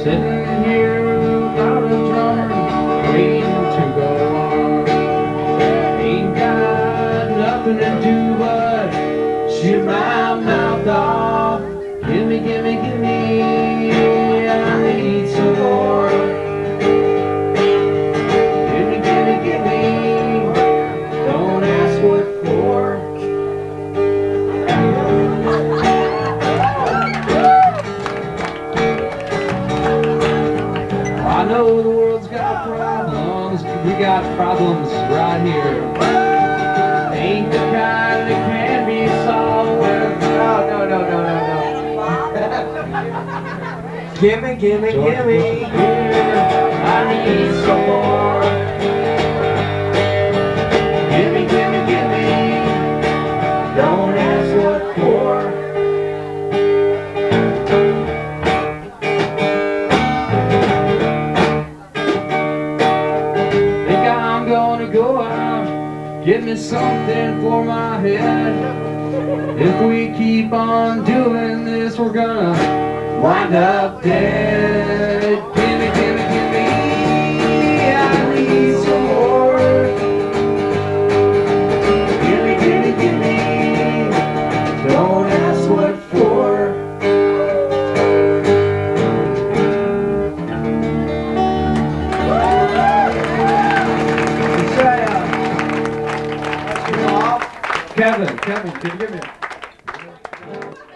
Sitting here without a drum, waiting to go on. Ain't got nothing to do but shoot my mouth off. Gimme, gimme, gimme, I need some more. Gimme, gimme, gimme, don't ask what for. I know the world's got problems, we got problems right here. Ain't the kind that can be solved with no. Gimme, gimme, gimme. I need some more. Gimme, gimme, gimme. Don't ask what for. Think I'm gonna go out, get me something for my head. If we keep on doing this, we're gonna wind up dead. Gimme, gimme, gimme, I need some more. Gimme, gimme, gimme, don't ask what for. Kevin, can you give me a